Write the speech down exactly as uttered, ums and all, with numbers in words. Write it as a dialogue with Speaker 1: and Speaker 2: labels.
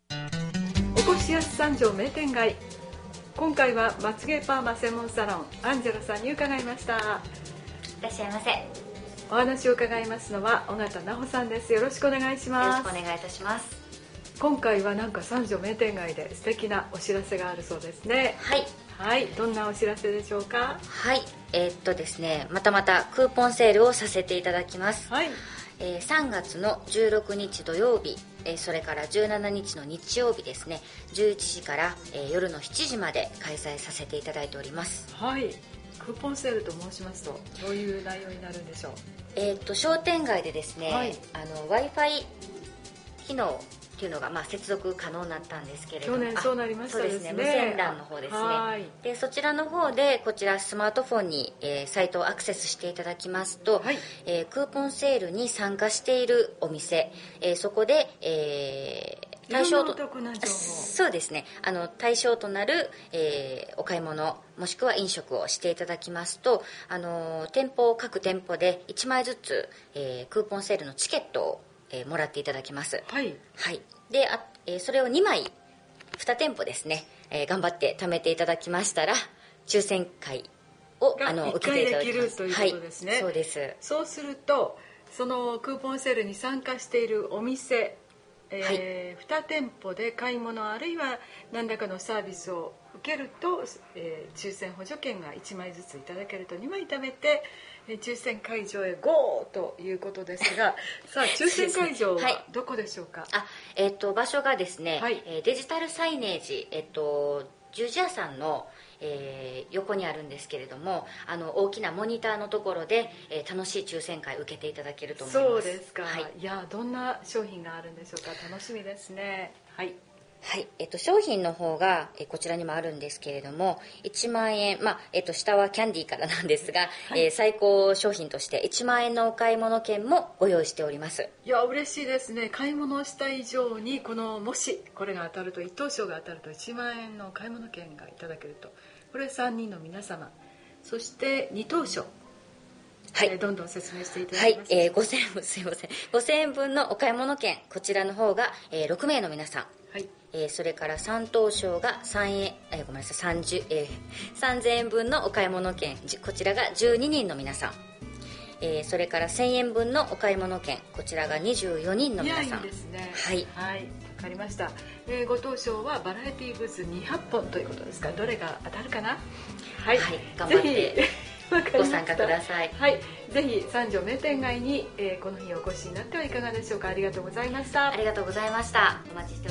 Speaker 1: おこしやす三条名店街。今回はまつげパーマ専門サロンアンジェラさんに伺いました。
Speaker 2: いらっしゃいませ。
Speaker 1: お話を伺いますのは尾形奈穂さんです。よろしくお願いします。
Speaker 2: よろしくお願いいたします。
Speaker 1: 今回はなんか三条名店街で素敵なお知らせがあるそうですね。
Speaker 2: はい
Speaker 1: はい、どんなお知らせでしょうか。
Speaker 2: はい、えー、っとですねまたまたクーポンセールをさせていただきます。
Speaker 1: はい、
Speaker 2: えー、さんがつのじゅうろくにち土曜日、えー、それからじゅうしちにちの日曜日ですね、じゅういちじから、えー、夜のしちじまで開催させていただいております。
Speaker 1: はい、クーポンセールと申しますとどういう内容になるんでしょう。
Speaker 2: えー、っと商店街でですね、はい、あの Wi-Fi 機能っていうのが、まあ、接続可能になったんですけれども、
Speaker 1: 去年そうなりましたですね。
Speaker 2: そうですね、無線 ラン の方ですね。はい、でそちらの方でこちらスマートフォンに、えー、サイトをアクセスしていただきますと、はい、えー、クーポンセールに参加しているお店、えー、そこで、えー、対象とそうですね、あの対象となる、えー、お買い物もしくは飲食をしていただきますと、あの店舗各店舗でいちまいずつ、えー、クーポンセールのチケットをえー、もらっていただきます。はい、はい、であ、えー、それをにまいに店舗ですね、えー、頑張って貯めていただきましたら抽選会をあの受けていただきます。
Speaker 1: いっかいできるということですね。
Speaker 2: はい、そうです。そう
Speaker 1: するとそのクーポンセールに参加しているお店、えーはい、に店舗で買い物あるいは何らかのサービスを受けると、えー、抽選補助券がいちまいずついただけるとにまい貯めて抽選会場へゴーということですがさあ抽選会場はどこでしょうか。
Speaker 2: あ、えー、と場所がですね、はい、デジタルサイネージ、えー、と十字屋さんの、えー、横にあるんですけれども、あの大きなモニターのところで、えー、楽しい抽選会受けていただけると思います。
Speaker 1: そうですか、はい、いやどんな商品があるんでしょうか。楽しみですね。はい
Speaker 2: はい、えっと、商品の方がえこちらにもあるんですけれどもいちまんえん、まあえっと、下はキャンディーからなんですが、はい、えー、最高商品としていちまんえんのお買い物券もご用意しております。
Speaker 1: いや嬉しいですね。買い物をした以上にこのもしこれが当たると一等賞が当たるといちまんえんのお買い物券がいただけると、これさんにんの皆様、そしてに等賞、はい、えー、どんどん説明していただきます。
Speaker 2: はい、えー、ごせんえん分すいませんごせんえんぶんのお買い物券、こちらの方が、えー、ろくめいの皆さん、はい、えー、それからさん等賞がさんえん、えー、ごめんなさいさんじゅう、えー、さんぜんえんぶんのお買い物券、こちらがじゅうににんの皆さん、えー、それからせんえんぶんのお買い物券、こちらがにじゅうよにんの皆さん。いやいいですね。はい、
Speaker 1: はい、分かりました。えー、ご等賞はバラエティグッズにひゃっぽんということですか。どれが当たるかな。
Speaker 2: はい、はい、頑張ってご参加ください。
Speaker 1: はい、ぜひ三条名店街に、えー、この日お越しになってはいかがでしょうか。ありがとうございました。
Speaker 2: ありがとうございました。お待ちしております。